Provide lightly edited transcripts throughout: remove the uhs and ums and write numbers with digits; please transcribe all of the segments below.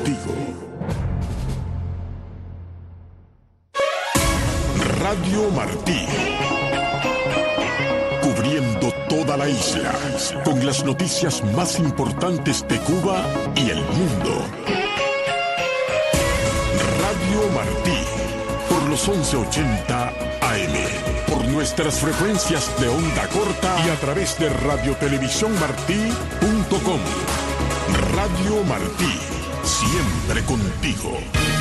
contigo. Radio Martí. Cubriendo toda la isla, con las noticias más importantes de Cuba y el mundo. Radio Martí, por los 1180 AM, por nuestras frecuencias de onda corta y a través de radiotelevisiónmartí.com. Radio Martí, siempre contigo.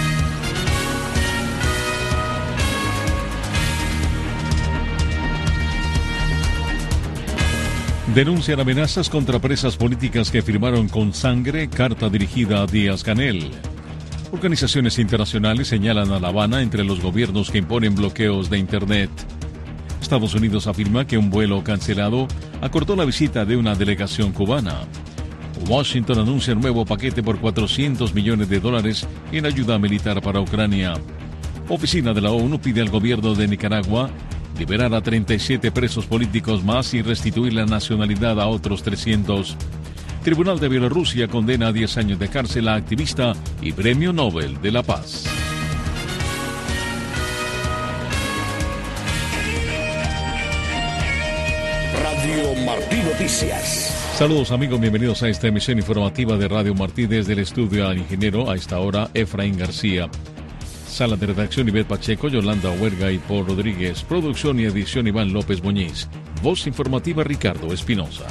Denuncian amenazas contra presas políticas que firmaron con sangre carta dirigida a Díaz-Canel. Organizaciones internacionales señalan a La Habana entre los gobiernos que imponen bloqueos de Internet. Estados Unidos afirma que un vuelo cancelado acortó la visita de una delegación cubana. Washington anuncia un nuevo paquete por $400 millones en ayuda militar para Ucrania. Oficina de la ONU pide al gobierno de Nicaragua liberar a 37 presos políticos más y restituir la nacionalidad a otros 300. Tribunal de Bielorrusia condena a 10 años de cárcel a activista y Premio Nobel de la Paz. Radio Martí Noticias. Saludos amigos, bienvenidos a esta emisión informativa de Radio Martí desde el estudio al ingeniero, a esta hora Efraín García. Sala de redacción Ivette Pacheco, Yolanda Huerga y Paul Rodríguez. Producción y edición Iván López Muñiz. Voz informativa Ricardo Espinosa.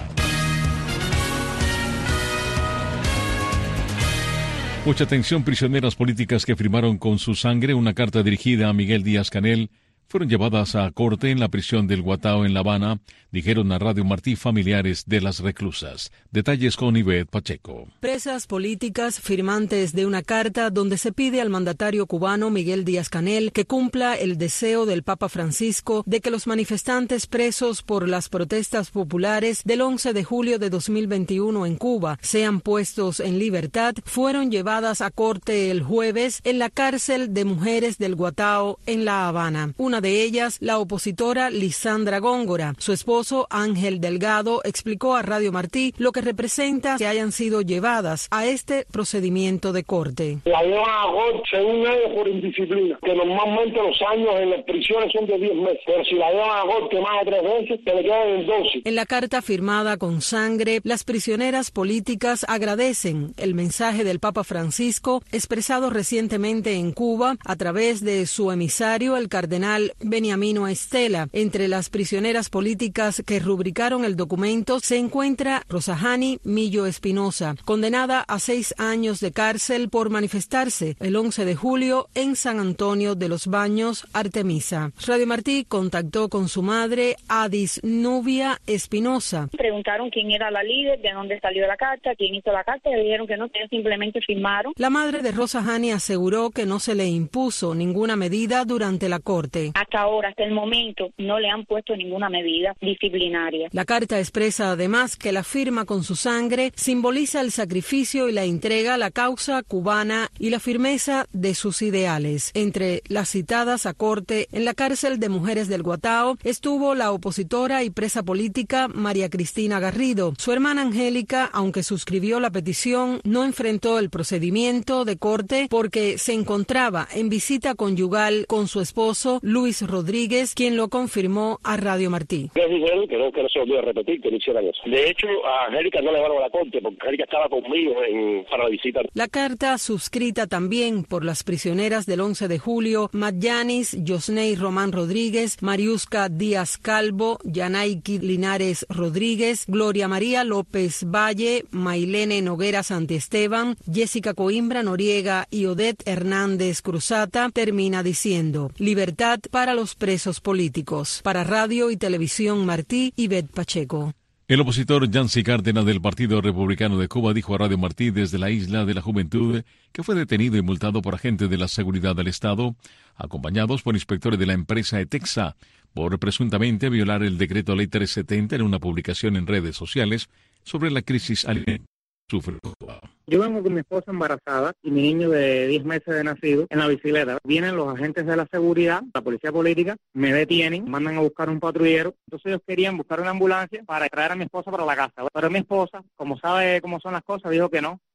Mucha atención, prisioneras políticas que firmaron con su sangre una carta dirigida a Miguel Díaz-Canel fueron llevadas a corte en la prisión del Guatao en La Habana, dijeron a Radio Martí familiares de las reclusas. Detalles con Ivette Pacheco. Presas políticas firmantes de una carta donde se pide al mandatario cubano Miguel Díaz-Canel que cumpla el deseo del Papa Francisco de que los manifestantes presos por las protestas populares del 11 de julio de 2021 en Cuba sean puestos en libertad, fueron llevadas a corte el jueves en la cárcel de mujeres del Guatao en La Habana. Una de ellas, la opositora Lisandra Góngora. Su esposo, Ángel Delgado, explicó a Radio Martí lo que representa que hayan sido llevadas a este procedimiento de corte. La llevan a corte según ellos por indisciplina, que normalmente los años en las prisiones son de 10 meses, pero si la llevan a corte más de 3 veces, se le quedan en 12. En la carta firmada con sangre, las prisioneras políticas agradecen el mensaje del Papa Francisco expresado recientemente en Cuba a través de su emisario, el cardenal Beniamino Estela. Entre las prisioneras políticas que rubricaron el documento se encuentra Rosahani Millo Espinosa, condenada a 6 años de cárcel por manifestarse el 11 de julio en San Antonio de los Baños, Artemisa. Radio Martí contactó con su madre, Adis Nubia Espinosa. Preguntaron quién era la líder, de dónde salió la carta, quién hizo la carta, y le dijeron que no, que ellos simplemente firmaron. La madre de Rosahani aseguró que no se le impuso ninguna medida durante la corte. Hasta ahora, hasta el momento, no le han puesto ninguna medida disciplinaria. La carta expresa además que la firma con su sangre simboliza el sacrificio y la entrega a la causa cubana y la firmeza de sus ideales. Entre las citadas a corte en la cárcel de mujeres del Guatao estuvo la opositora y presa política María Cristina Garrido. Su hermana Angélica, aunque suscribió la petición, no enfrentó el procedimiento de corte porque se encontraba en visita conyugal con su esposo Luis Rodríguez, quien lo confirmó a Radio Martí. Les dijeron que no se volviera a repetir, que no hicieran eso. De hecho, a Angélica no le llevaron a la corte porque Angélica estaba conmigo para la visita. La carta, suscrita también por las prisioneras del 11 de julio, Madyanis, Yosney Román Rodríguez, Mariusca Díaz Calvo, Yanaiki Linares Rodríguez, Gloria María López Valle, Mailene Noguera Santiesteban, Jessica Coimbra Noriega y Odette Hernández Cruzata, termina diciendo: libertad para los presos políticos. Para Radio y Televisión Martí, Ivette Pacheco. El opositor Yancy Cárdenas del Partido Republicano de Cuba dijo a Radio Martí desde la Isla de la Juventud que fue detenido y multado por agentes de la seguridad del Estado, acompañados por inspectores de la empresa Etexa, por presuntamente violar el decreto Ley 370 en una publicación en redes sociales sobre la crisis alimentaria. Yo vengo con mi esposa embarazada y mi niño de 10 meses de nacido en la bicicleta. Vienen los agentes de la seguridad, la policía política, me detienen, mandan a buscar un patrullero. Entonces ellos querían buscar una ambulancia para traer a mi esposa para la casa. Pero mi esposa, como sabe cómo son las cosas, dijo que no,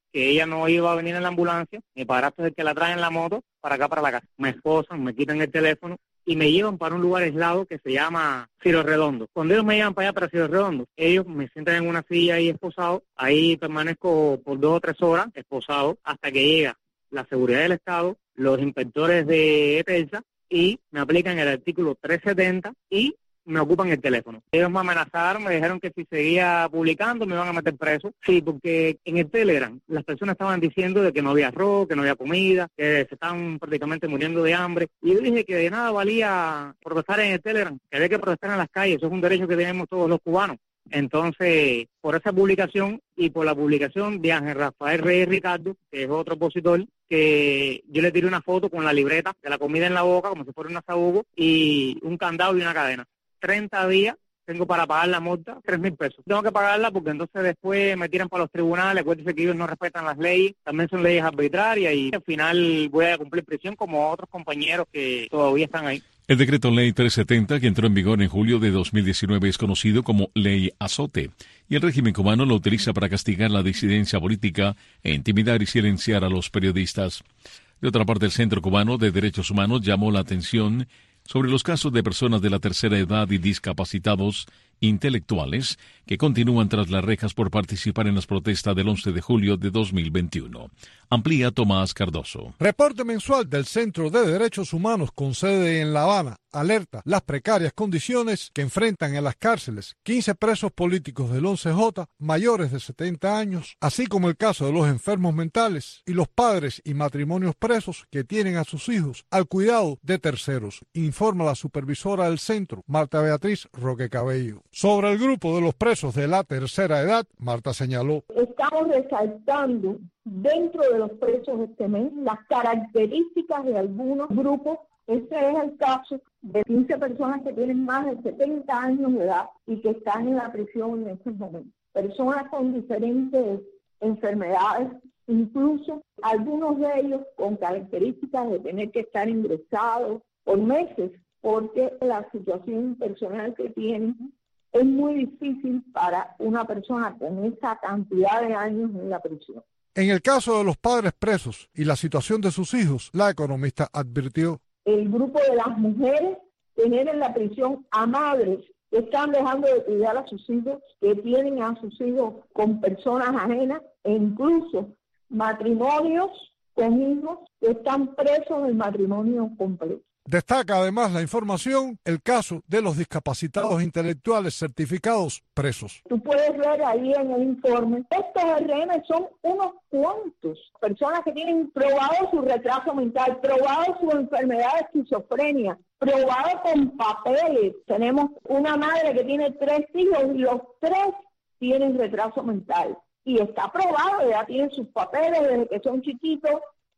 que ella no iba a venir en la ambulancia, mi padrastro es el que la trae en la moto para acá, para la casa. Me esposan, me quitan el teléfono y me llevan para un lugar aislado que se llama Ciro Redondo. Cuando ellos me llevan para allá, para Ciro Redondo, ellos me sientan en una silla ahí esposado, ahí permanezco por 2 o 3 horas esposado hasta que llega la seguridad del Estado, los inspectores de EPELSA y me aplican el artículo 370 y me ocupan el teléfono. Ellos me amenazaron, me dijeron que si seguía publicando me iban a meter preso. Sí, porque en el Telegram las personas estaban diciendo de que no había arroz, que no había comida, que se estaban prácticamente muriendo de hambre. Y yo dije que de nada valía protestar en el Telegram, que había que protestar en las calles, eso es un derecho que tenemos todos los cubanos. Entonces, por esa publicación y por la publicación de Ángel Rafael Reyes Ricardo, que es otro opositor, que yo le tiré una foto con la libreta de la comida en la boca, como si fuera un asabugo, y un candado y una cadena. 30 días tengo para pagar la multa, 3,000 pesos. Tengo que pagarla porque entonces después me tiran para los tribunales, acuérdense que ellos no respetan las leyes, también son leyes arbitrarias y al final voy a cumplir prisión como otros compañeros que todavía están ahí. El decreto Ley 370, que entró en vigor en julio de 2019, es conocido como Ley Azote, y el régimen cubano lo utiliza para castigar la disidencia política e intimidar y silenciar a los periodistas. De otra parte, el Centro Cubano de Derechos Humanos llamó la atención sobre los casos de personas de la tercera edad y discapacitados intelectuales que continúan tras las rejas por participar en las protestas del 11 de julio de 2021. Amplía Tomás Cardoso. Reporte mensual del Centro de Derechos Humanos con sede en La Habana alerta las precarias condiciones que enfrentan en las cárceles 15 presos políticos del 11J mayores de 70 años, así como el caso de los enfermos mentales y los padres y matrimonios presos que tienen a sus hijos al cuidado de terceros, informa la supervisora del centro, Marta Beatriz Roque Cabello. Sobre el grupo de los presos de la tercera edad, Marta señaló: estamos resaltando dentro de los presos este mes las características de algunos grupos. Este es el caso de 15 personas que tienen más de 70 años de edad y que están en la prisión en estos momentos. Personas con diferentes enfermedades, incluso algunos de ellos con características de tener que estar ingresados por meses, porque la situación personal que tienen es muy difícil para una persona con esa cantidad de años en la prisión. En el caso de los padres presos y la situación de sus hijos, la economista advirtió: el grupo de las mujeres tener en la prisión a madres que están dejando de cuidar a sus hijos, que tienen a sus hijos con personas ajenas, e incluso matrimonios con hijos que están presos del matrimonio completo. Destaca además la información el caso de los discapacitados intelectuales certificados presos. Tú puedes ver ahí en el informe, estos RM son unos cuantos personas que tienen probado su retraso mental, probado su enfermedad de esquizofrenia, probado con papeles. Tenemos una madre que tiene 3 hijos y los 3 tienen retraso mental. Y está probado, ya tienen sus papeles desde que son chiquitos.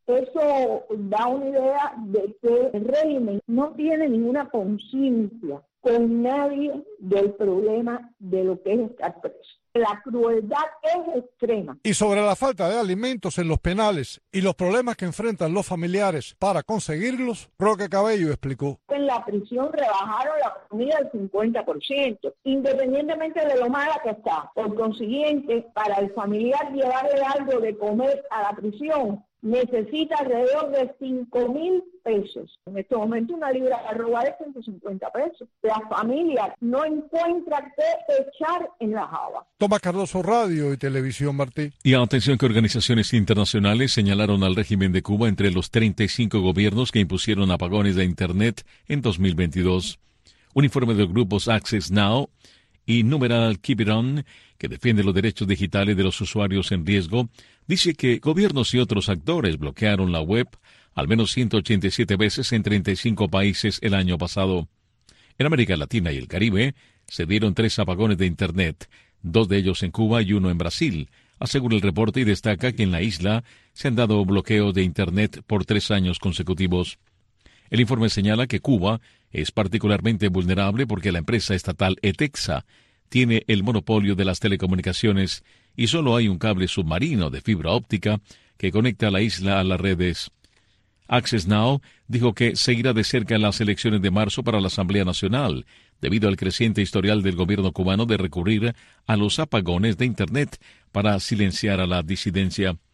Eso da una idea de que el régimen no tiene ninguna conciencia con nadie del problema de lo que es estar preso. La crueldad es extrema. Y sobre la falta de alimentos en los penales y los problemas que enfrentan los familiares para conseguirlos, Roque Cabello explicó: en la prisión rebajaron la comida del 50%, independientemente de lo mala que está. Por consiguiente, para el familiar llevarle algo de comer a la prisión, necesita alrededor de 5,000 pesos. En este momento una libra de arroz vale 150 pesos. La familia no encuentra qué echar en la java. Tomás Cardoso, Radio y Televisión Martí. Y atención que organizaciones internacionales señalaron al régimen de Cuba entre los 35 gobiernos que impusieron apagones de Internet en 2022. Un informe de los grupos Access Now y Numeral Keep It On, que defiende los derechos digitales de los usuarios en riesgo, dice que gobiernos y otros actores bloquearon la web al menos 187 veces en 35 países el año pasado. En América Latina y el Caribe se dieron 3 apagones de Internet, 2 de ellos en Cuba y 1 en Brasil, asegura el reporte y destaca que en la isla se han dado bloqueos de Internet por 3 años consecutivos. El informe señala que Cuba es particularmente vulnerable porque la empresa estatal ETEXA tiene el monopolio de las telecomunicaciones y solo hay un cable submarino de fibra óptica que conecta la isla a las redes. Access Now dijo que seguirá de cerca las elecciones de marzo para la Asamblea Nacional, debido al creciente historial del gobierno cubano de recurrir a los apagones de Internet para silenciar a la disidencia.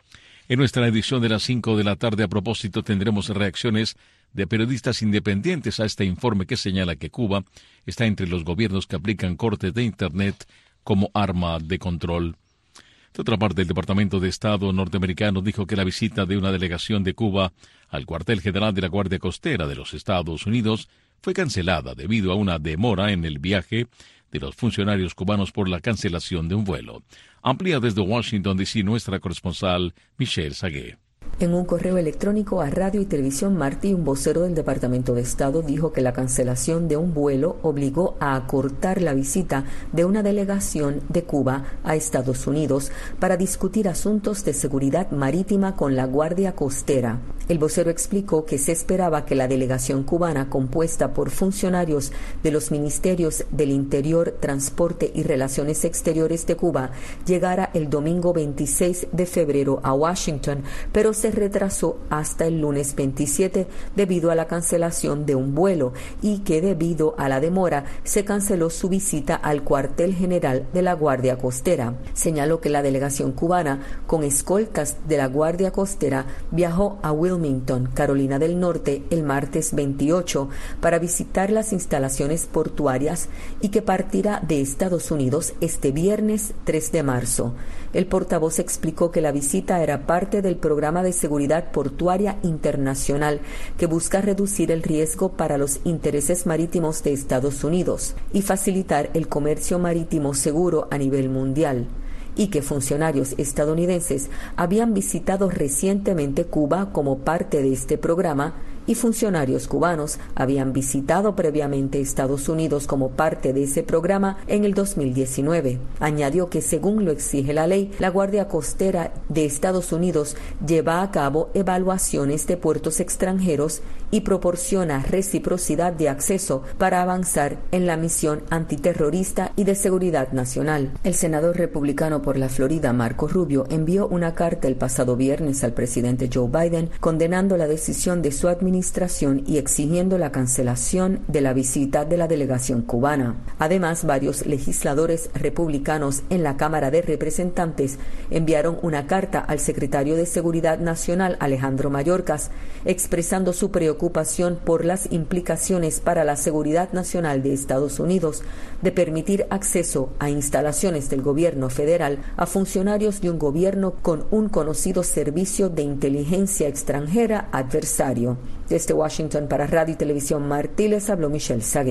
En nuestra edición de las 5 de la tarde, a propósito, tendremos reacciones de periodistas independientes a este informe que señala que Cuba está entre los gobiernos que aplican cortes de Internet como arma de control. De otra parte, el Departamento de Estado norteamericano dijo que la visita de una delegación de Cuba al cuartel general de la Guardia Costera de los Estados Unidos fue cancelada debido a una demora en el viaje de los funcionarios cubanos por la cancelación de un vuelo. Amplía desde Washington, D.C. nuestra corresponsal Michelle Sagué. En un correo electrónico a Radio y Televisión Martí, un vocero del Departamento de Estado dijo que la cancelación de un vuelo obligó a acortar la visita de una delegación de Cuba a Estados Unidos para discutir asuntos de seguridad marítima con la Guardia Costera. El vocero explicó que se esperaba que la delegación cubana, compuesta por funcionarios de los Ministerios del Interior, Transporte y Relaciones Exteriores de Cuba, llegara el domingo 26 de febrero a Washington, pero se retrasó hasta el lunes 27 debido a la cancelación de un vuelo y que debido a la demora se canceló su visita al cuartel general de la Guardia Costera. Señaló que la delegación cubana, con escoltas de la Guardia Costera, viajó a Wilmington, Carolina del Norte, el martes 28 para visitar las instalaciones portuarias y que partirá de Estados Unidos este viernes 3 de marzo. El portavoz explicó que la visita era parte del programa de seguridad portuaria internacional que busca reducir el riesgo para los intereses marítimos de Estados Unidos y facilitar el comercio marítimo seguro a nivel mundial, y que funcionarios estadounidenses habían visitado recientemente Cuba como parte de este programa y funcionarios cubanos habían visitado previamente Estados Unidos como parte de ese programa en el 2019. Añadió que según lo exige la ley, la Guardia Costera de Estados Unidos lleva a cabo evaluaciones de puertos extranjeros y proporciona reciprocidad de acceso para avanzar en la misión antiterrorista y de seguridad nacional. El senador republicano por la Florida, Marco Rubio, envió una carta el pasado viernes al presidente Joe Biden condenando la decisión de su administración y exigiendo la cancelación de la visita de la delegación cubana. Además, varios legisladores republicanos en la Cámara de Representantes enviaron una carta al secretario de Seguridad Nacional, Alejandro Mayorkas, expresando su preocupación por las implicaciones para la seguridad nacional de Estados Unidos de permitir acceso a instalaciones del gobierno federal a funcionarios de un gobierno con un conocido servicio de inteligencia extranjera adversario. Desde Washington para Radio y Televisión Martí les habló Michelle Sagué.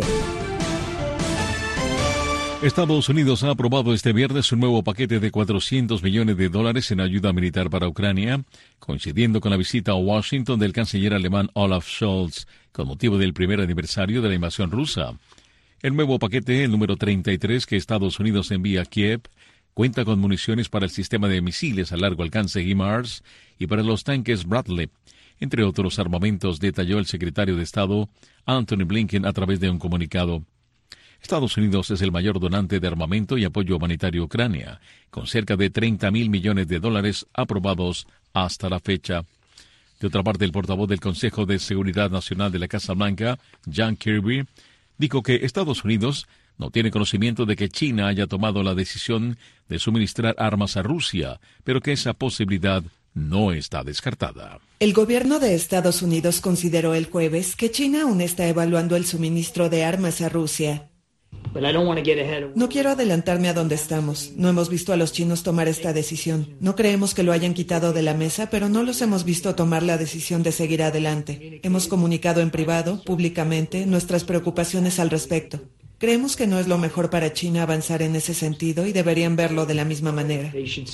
Estados Unidos ha aprobado este viernes un nuevo paquete de $400 millones en ayuda militar para Ucrania, coincidiendo con la visita a Washington del canciller alemán Olaf Scholz, con motivo del primer aniversario de la invasión rusa. El nuevo paquete, el número 33 que Estados Unidos envía a Kiev, cuenta con municiones para el sistema de misiles a largo alcance HIMARS y para los tanques Bradley, entre otros armamentos, detalló el secretario de Estado Antony Blinken a través de un comunicado. Estados Unidos es el mayor donante de armamento y apoyo humanitario a Ucrania, con cerca de $30,000 millones aprobados hasta la fecha. De otra parte, el portavoz del Consejo de Seguridad Nacional de la Casa Blanca, John Kirby, dijo que Estados Unidos no tiene conocimiento de que China haya tomado la decisión de suministrar armas a Rusia, pero que esa posibilidad no está descartada. El gobierno de Estados Unidos consideró el jueves que China aún está evaluando el suministro de armas a Rusia. No quiero adelantarme a dónde estamos. No hemos visto a los chinos tomar esta decisión. No creemos que lo hayan quitado de la mesa, pero no los hemos visto tomar la decisión de seguir adelante. Hemos comunicado en privado, públicamente, nuestras preocupaciones al respecto. Creemos que no es lo mejor para China avanzar en ese sentido y deberían verlo de la misma manera.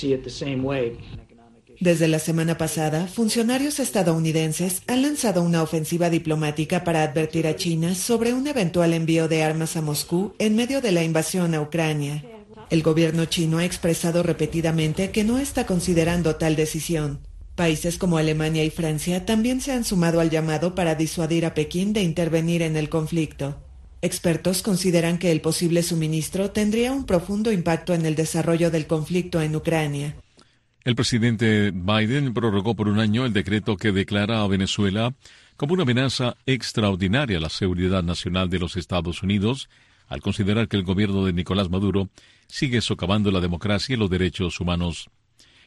Desde la semana pasada, funcionarios estadounidenses han lanzado una ofensiva diplomática para advertir a China sobre un eventual envío de armas a Moscú en medio de la invasión a Ucrania. El gobierno chino ha expresado repetidamente que no está considerando tal decisión. Países como Alemania y Francia también se han sumado al llamado para disuadir a Pekín de intervenir en el conflicto. Expertos consideran que el posible suministro tendría un profundo impacto en el desarrollo del conflicto en Ucrania. El presidente Biden prorrogó por un año el decreto que declara a Venezuela como una amenaza extraordinaria a la seguridad nacional de los Estados Unidos, al considerar que el gobierno de Nicolás Maduro sigue socavando la democracia y los derechos humanos.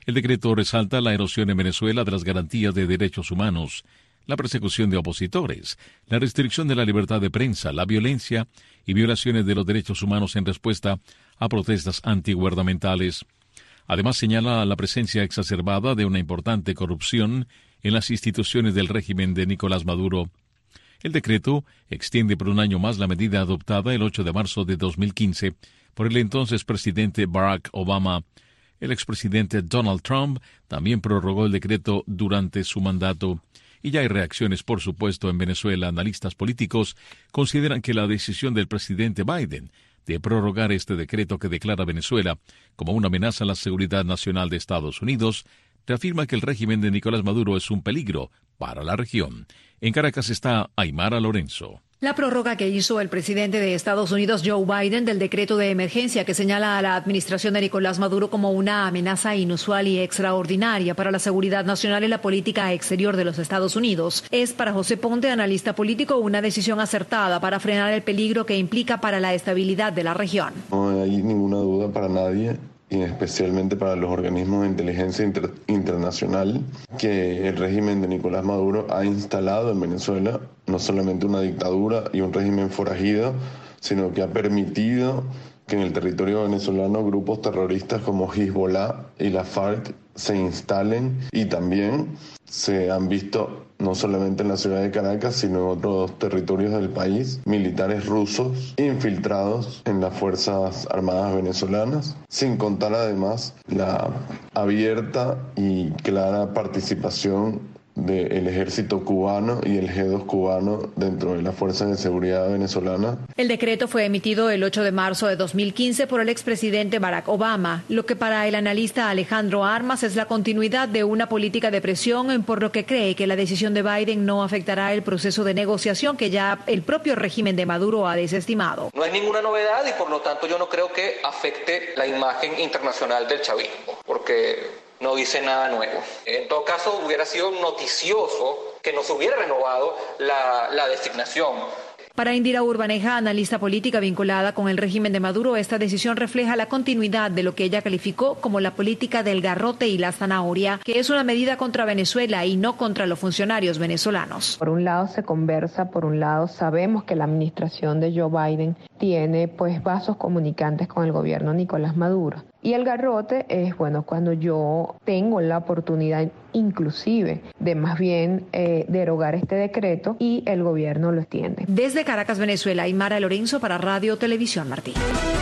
El decreto resalta la erosión en Venezuela de las garantías de derechos humanos, la persecución de opositores, la restricción de la libertad de prensa, la violencia y violaciones de los derechos humanos en respuesta a protestas antigubernamentales. Además, señala la presencia exacerbada de una importante corrupción en las instituciones del régimen de Nicolás Maduro. El decreto extiende por un año más la medida adoptada el 8 de marzo de 2015 por el entonces presidente Barack Obama. El expresidente Donald Trump también prorrogó el decreto durante su mandato. Y ya hay reacciones, por supuesto, en Venezuela. Analistas políticos consideran que la decisión del presidente Biden de prorrogar este decreto que declara a Venezuela como una amenaza a la seguridad nacional de Estados Unidos reafirma que el régimen de Nicolás Maduro es un peligro para la región. En Caracas está Aymara Lorenzo. La prórroga que hizo el presidente de Estados Unidos, Joe Biden, del decreto de emergencia que señala a la administración de Nicolás Maduro como una amenaza inusual y extraordinaria para la seguridad nacional y la política exterior de los Estados Unidos, es para José Ponte, analista político, una decisión acertada para frenar el peligro que implica para la estabilidad de la región. No hay ninguna duda para nadie, y especialmente para los organismos de inteligencia internacional, que el régimen de Nicolás Maduro ha instalado en Venezuela no solamente una dictadura y un régimen forajido, sino que ha permitido que en el territorio venezolano grupos terroristas como Hezbollah y la FARC se instalen, y también se han visto no solamente en la ciudad de Caracas, sino en otros territorios del país, militares rusos infiltrados en las Fuerzas Armadas venezolanas, sin contar además la abierta y clara participación del ejército cubano y el G2 cubano dentro de las fuerzas de seguridad venezolanas. El decreto fue emitido el 8 de marzo de 2015 por el expresidente Barack Obama, lo que para el analista Alejandro Armas es la continuidad de una política de presión, por lo que cree que la decisión de Biden no afectará el proceso de negociación que ya el propio régimen de Maduro ha desestimado. No es ninguna novedad y por lo tanto yo no creo que afecte la imagen internacional del chavismo, porque no dice nada nuevo. En todo caso, hubiera sido noticioso que no se hubiera renovado la designación. Para Indira Urbaneja, analista política vinculada con el régimen de Maduro, esta decisión refleja la continuidad de lo que ella calificó como la política del garrote y la zanahoria, que es una medida contra Venezuela y no contra los funcionarios venezolanos. Por un lado se conversa, por un lado sabemos que la administración de Joe Biden tiene vasos comunicantes con el gobierno Nicolás Maduro. Y el garrote es, cuando yo tengo la oportunidad inclusive de más bien derogar este decreto y el gobierno lo extiende. Desde Caracas, Venezuela, Aymara Lorenzo para Radio Televisión Martí.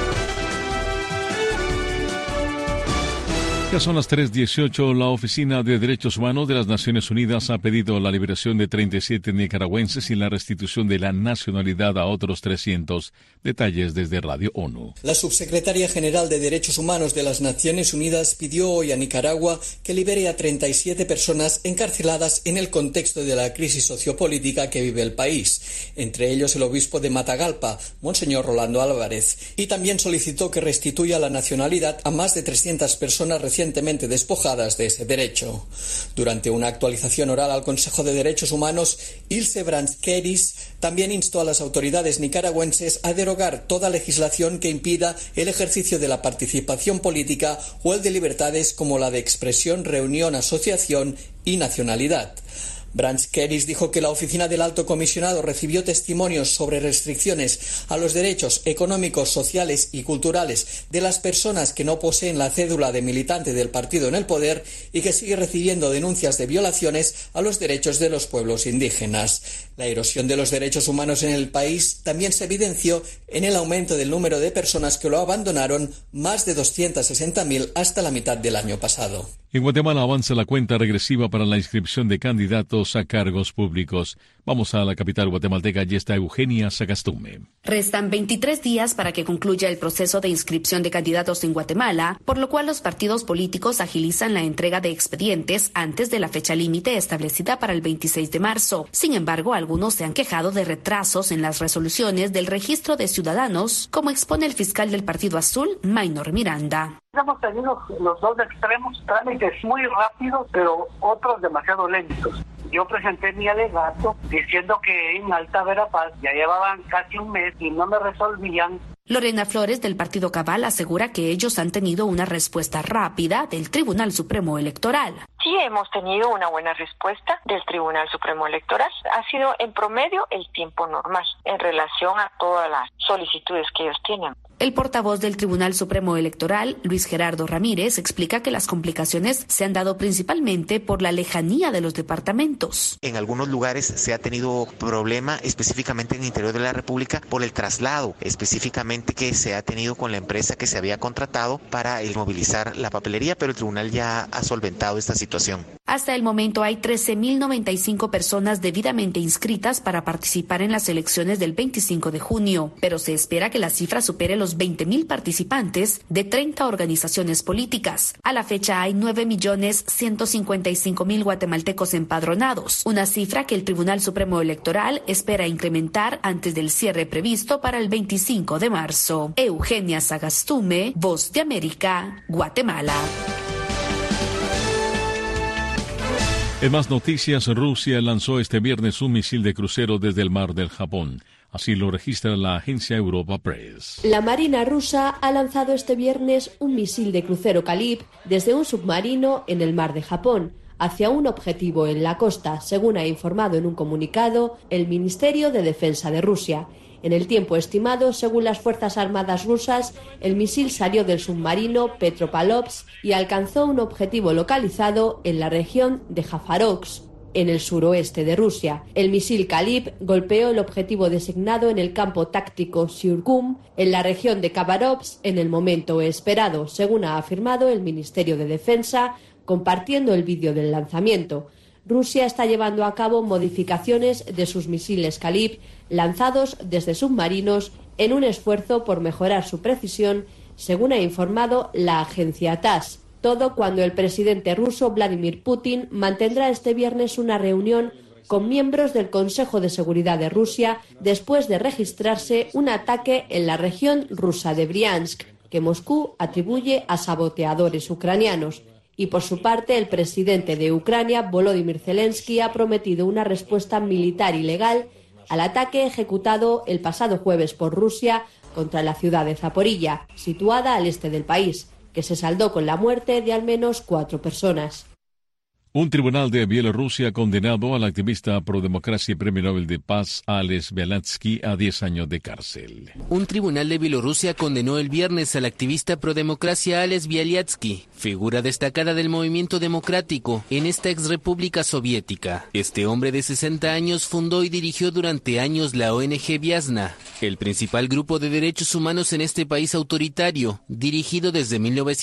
Ya son las 3:18. La Oficina de Derechos Humanos de las Naciones Unidas ha pedido la liberación de 37 nicaragüenses y la restitución de la nacionalidad a otros 300. Detalles desde Radio ONU. La subsecretaria general de Derechos Humanos de las Naciones Unidas pidió hoy a Nicaragua que libere a 37 personas encarceladas en el contexto de la crisis sociopolítica que vive el país, entre ellos el obispo de Matagalpa, Monseñor Rolando Álvarez, y también solicitó que restituya la nacionalidad a más de 300 personas recientemente despojadas de ese derecho. Durante una actualización oral al Consejo de Derechos Humanos, Ilse Branskeris también instó a las autoridades nicaragüenses a derogar toda legislación que impida el ejercicio de la participación política o el de libertades como la de expresión, reunión, asociación y nacionalidad. Branskeris dijo que la oficina del Alto Comisionado recibió testimonios sobre restricciones a los derechos económicos, sociales y culturales de las personas que no poseen la cédula de militante del partido en el poder y que sigue recibiendo denuncias de violaciones a los derechos de los pueblos indígenas. La erosión de los derechos humanos en el país también se evidenció en el aumento del número de personas que lo abandonaron, más de 260.000 hasta la mitad del año pasado. En Guatemala avanza la cuenta regresiva para la inscripción de candidatos a cargos públicos. Vamos a la capital guatemalteca, allí está Eugenia Sagastume. Restan 23 días para que concluya el proceso de inscripción de candidatos en Guatemala, por lo cual los partidos políticos agilizan la entrega de expedientes antes de la fecha límite establecida para el 26 de marzo. Sin embargo, algunos se han quejado de retrasos en las resoluciones del registro de ciudadanos, como expone el fiscal del Partido Azul, Maynor Miranda. Hemos tenido los dos extremos, trámites muy rápidos, pero otros demasiado lentos. Yo presenté mi alegato diciendo que en Alta Verapaz ya llevaban casi un mes y no me resolvían. Lorena Flores, del Partido Cabal, asegura que ellos han tenido una respuesta rápida del Tribunal Supremo Electoral. Sí, hemos tenido una buena respuesta del Tribunal Supremo Electoral. Ha sido en promedio el tiempo normal en relación a todas las solicitudes que ellos tienen. El portavoz del Tribunal Supremo Electoral, Luis Gerardo Ramírez, explica que las complicaciones se han dado principalmente por la lejanía de los departamentos. En algunos lugares se ha tenido problema, específicamente en el interior de la República, por el traslado, específicamente que se ha tenido con la empresa que se había contratado para movilizar la papelería, pero el tribunal ya ha solventado esta situación. Hasta el momento hay 13.095 personas debidamente inscritas para participar en las elecciones del 25 de junio, pero se espera que la cifra supere los 20.000 participantes de 30 organizaciones políticas. A la fecha hay 9.155.000 guatemaltecos empadronados, una cifra que el Tribunal Supremo Electoral espera incrementar antes del cierre previsto para el 25 de marzo. Eugenia Sagastume, Voz de América, Guatemala. En más noticias, Rusia lanzó este viernes un misil de crucero desde el mar del Japón. Así lo registra la agencia Europa Press. La Marina rusa ha lanzado este viernes un misil de crucero Kalib desde un submarino en el mar de Japón hacia un objetivo en la costa, según ha informado en un comunicado el Ministerio de Defensa de Rusia. En el tiempo estimado, según las Fuerzas Armadas rusas, el misil salió del submarino Petropavlovsk y alcanzó un objetivo localizado en la región de Jafarovsk, en el suroeste de Rusia. El misil Kalib golpeó el objetivo designado en el campo táctico Syurgum, en la región de Khabarovsk, en el momento esperado, según ha afirmado el Ministerio de Defensa, compartiendo el vídeo del lanzamiento. Rusia está llevando a cabo modificaciones de sus misiles Kalib lanzados desde submarinos en un esfuerzo por mejorar su precisión, según ha informado la agencia TASS. Todo cuando el presidente ruso Vladimir Putin mantendrá este viernes una reunión con miembros del Consejo de Seguridad de Rusia después de registrarse un ataque en la región rusa de Briansk, que Moscú atribuye a saboteadores ucranianos. Y por su parte, el presidente de Ucrania, Volodymyr Zelensky, ha prometido una respuesta militar y legal al ataque ejecutado el pasado jueves por Rusia contra la ciudad de Zaporilla, situada al este del país, que se saldó con la muerte de al menos 4 personas. Un tribunal de Bielorrusia ha condenado al activista pro-democracia y premio Nobel de Paz Ales Bialiatski a 10 años de cárcel. Un tribunal de Bielorrusia condenó el viernes al activista pro-democracia Ales Bialiatski, figura destacada del movimiento democrático en esta exrepública soviética. Este hombre de 60 años fundó y dirigió durante años la ONG Viasna, el principal grupo de derechos humanos en este país autoritario, dirigido desde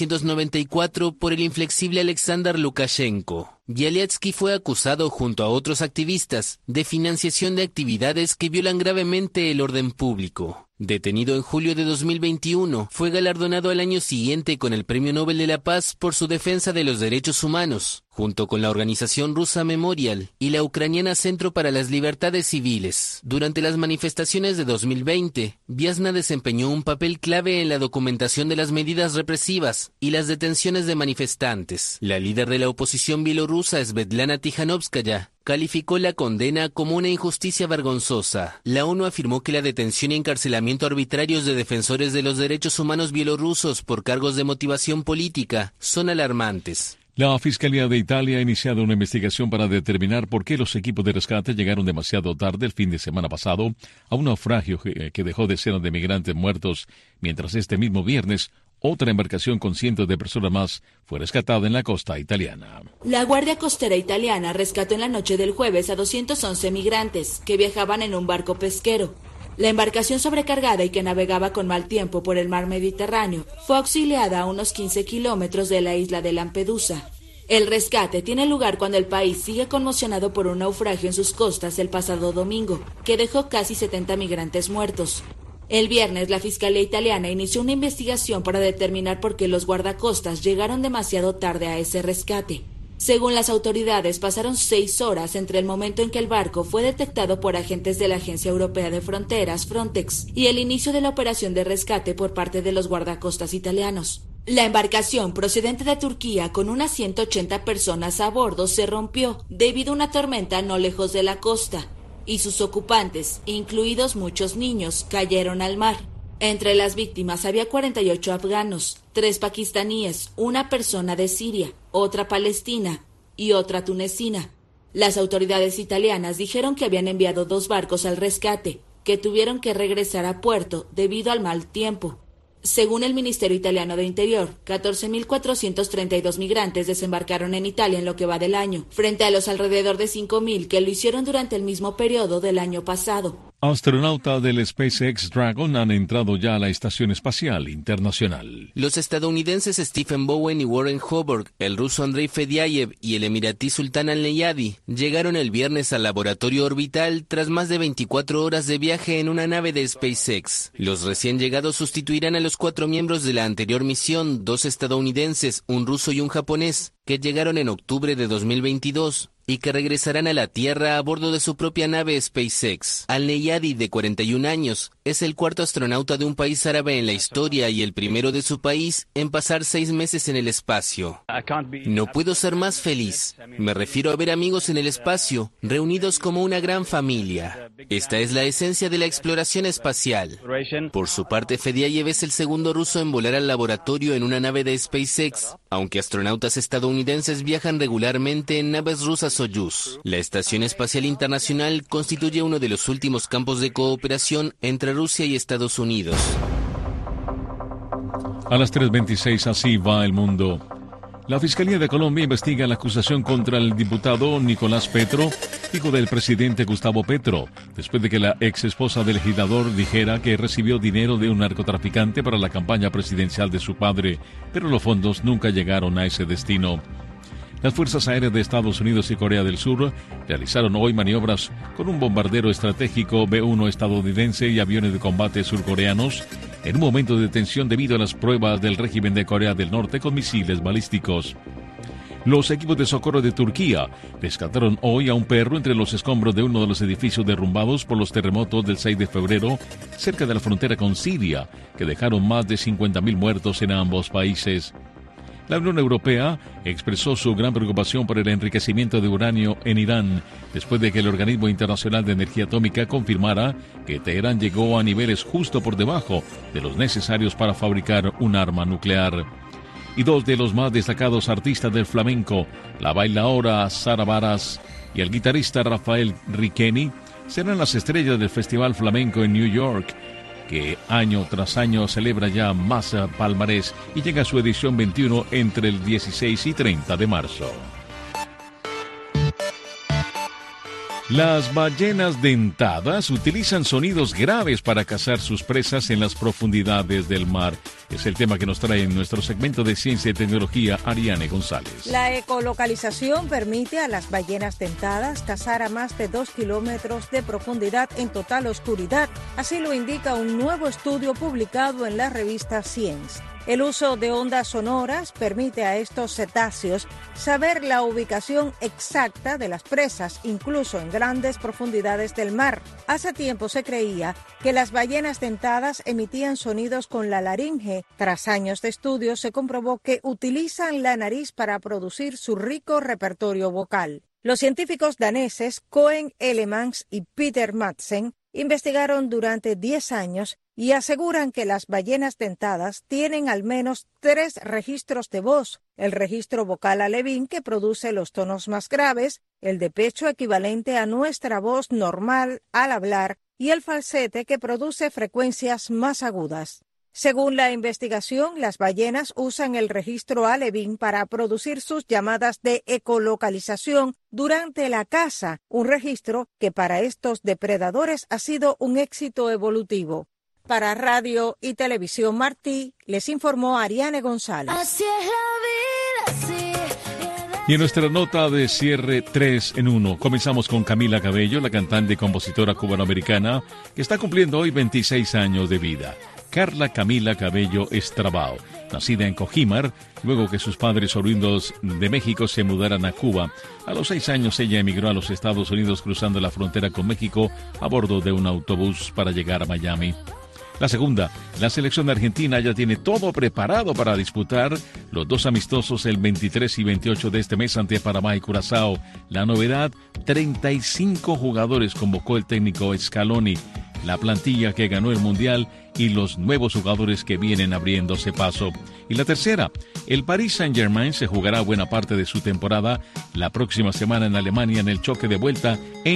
1994 por el inflexible Alexander Lukashenko. Bialiatski fue acusado junto a otros activistas de financiación de actividades que violan gravemente el orden público. Detenido en julio de 2021, fue galardonado al año siguiente con el Premio Nobel de la Paz por su defensa de los derechos humanos, junto con la organización rusa Memorial y la ucraniana Centro para las Libertades Civiles. Durante las manifestaciones de 2020, Viasna desempeñó un papel clave en la documentación de las medidas represivas y las detenciones de manifestantes. La líder de la oposición bielorrusa, Svetlana Tikhanovskaya, calificó la condena como una injusticia vergonzosa. La ONU afirmó que la detención y encarcelamiento arbitrarios de defensores de los derechos humanos bielorrusos por cargos de motivación política son alarmantes. La Fiscalía de Italia ha iniciado una investigación para determinar por qué los equipos de rescate llegaron demasiado tarde el fin de semana pasado a un naufragio que dejó decenas de migrantes muertos, mientras este mismo viernes otra embarcación con cientos de personas más fue rescatada en la costa italiana. La Guardia Costera italiana rescató en la noche del jueves a 211 migrantes que viajaban en un barco pesquero. La embarcación sobrecargada y que navegaba con mal tiempo por el mar Mediterráneo fue auxiliada a unos 15 kilómetros de la isla de Lampedusa. El rescate tiene lugar cuando el país sigue conmocionado por un naufragio en sus costas el pasado domingo, que dejó casi 70 migrantes muertos. El viernes, la Fiscalía italiana inició una investigación para determinar por qué los guardacostas llegaron demasiado tarde a ese rescate. Según las autoridades, pasaron 6 horas entre el momento en que el barco fue detectado por agentes de la Agencia Europea de Fronteras, Frontex, y el inicio de la operación de rescate por parte de los guardacostas italianos. La embarcación procedente de Turquía con unas 180 personas a bordo se rompió debido a una tormenta no lejos de la costa, y sus ocupantes, incluidos muchos niños, cayeron al mar. Entre las víctimas había 48 afganos, 3 pakistaníes, una persona de Siria, otra palestina y otra tunecina. Las autoridades italianas dijeron que habían enviado 2 barcos al rescate, que tuvieron que regresar a puerto debido al mal tiempo. Según el Ministerio Italiano de Interior, 14.432 migrantes desembarcaron en Italia en lo que va del año, frente a los alrededor de 5.000 que lo hicieron durante el mismo periodo del año pasado. Astronautas del SpaceX Dragon han entrado ya a la Estación Espacial Internacional. Los estadounidenses Stephen Bowen y Warren Hoburg, el ruso Andrei Fedyayev y el emiratí Sultan Al-Neyadi llegaron el viernes al laboratorio orbital tras más de 24 horas de viaje en una nave de SpaceX. Los recién llegados sustituirán a los 4 miembros de la anterior misión, 2 estadounidenses, un ruso y un japonés, que llegaron en octubre de 2022. Y que regresarán a la Tierra a bordo de su propia nave SpaceX. Al-Neyadi, de 41 años, es el 4º astronauta de un país árabe en la historia y el primero de su país en pasar 6 meses en el espacio. No puedo ser más feliz. Me refiero a ver amigos en el espacio, reunidos como una gran familia. Esta es la esencia de la exploración espacial. Por su parte, Fedyayev es el segundo ruso en volar al laboratorio en una nave de SpaceX, aunque astronautas estadounidenses viajan regularmente en naves rusas Soyuz. La Estación Espacial Internacional constituye uno de los últimos campos de cooperación entre Rusia y Estados Unidos. A las 3:26, así va el mundo. La Fiscalía de Colombia investiga la acusación contra el diputado Nicolás Petro, hijo del presidente Gustavo Petro, después de que la ex esposa del legislador dijera que recibió dinero de un narcotraficante para la campaña presidencial de su padre, pero los fondos nunca llegaron a ese destino. Las Fuerzas Aéreas de Estados Unidos y Corea del Sur realizaron hoy maniobras con un bombardero estratégico B-1 estadounidense y aviones de combate surcoreanos en un momento de tensión debido a las pruebas del régimen de Corea del Norte con misiles balísticos. Los equipos de socorro de Turquía rescataron hoy a un perro entre los escombros de uno de los edificios derrumbados por los terremotos del 6 de febrero cerca de la frontera con Siria, que dejaron más de 50.000 muertos en ambos países. La Unión Europea expresó su gran preocupación por el enriquecimiento de uranio en Irán, después de que el Organismo Internacional de Energía Atómica confirmara que Teherán llegó a niveles justo por debajo de los necesarios para fabricar un arma nuclear. Y 2 de los más destacados artistas del flamenco, la bailaora Sara Varas y el guitarrista Rafael Riqueni, serán las estrellas del Festival Flamenco en New York, que año tras año celebra ya más palmarés y llega a su edición 21 entre el 16 y 30 de marzo. Las ballenas dentadas utilizan sonidos graves para cazar sus presas en las profundidades del mar. Es el tema que nos trae en nuestro segmento de Ciencia y Tecnología Ariane González. La ecolocalización permite a las ballenas dentadas cazar a más de 2 kilómetros de profundidad en total oscuridad. Así lo indica un nuevo estudio publicado en la revista Science. El uso de ondas sonoras permite a estos cetáceos saber la ubicación exacta de las presas, incluso en grandes profundidades del mar. Hace tiempo se creía que las ballenas dentadas emitían sonidos con la laringe. Tras años de estudios se comprobó que utilizan la nariz para producir su rico repertorio vocal. Los científicos daneses Cohen Elemans y Peter Madsen investigaron durante 10 años y aseguran que las ballenas dentadas tienen al menos 3 registros de voz: el registro vocal alevín, que produce los tonos más graves, el de pecho, equivalente a nuestra voz normal al hablar, y el falsete, que produce frecuencias más agudas. Según la investigación, las ballenas usan el registro alevín para producir sus llamadas de ecolocalización durante la caza, un registro que para estos depredadores ha sido un éxito evolutivo. Para Radio y Televisión Martí, les informó Ariane González. Así es la vida, así. Y en nuestra nota de cierre 3 en 1, comenzamos con Camila Cabello, la cantante y compositora cubanoamericana, que está cumpliendo hoy 26 años de vida. Carla Camila Cabello Estrabao, nacida en Cojímar, luego que sus padres oriundos de México se mudaran a Cuba. A los 6 años ella emigró a los Estados Unidos cruzando la frontera con México a bordo de un autobús para llegar a Miami. La segunda, la selección de Argentina ya tiene todo preparado para disputar los 2 amistosos el 23 y 28 de este mes ante Panamá y Curazao. La novedad, 35 jugadores convocó el técnico Scaloni. la plantilla que ganó el Mundial y los nuevos jugadores que vienen abriéndose paso. Y la tercera, el Paris Saint-Germain se jugará buena parte de su temporada la próxima semana en Alemania en el choque de vuelta en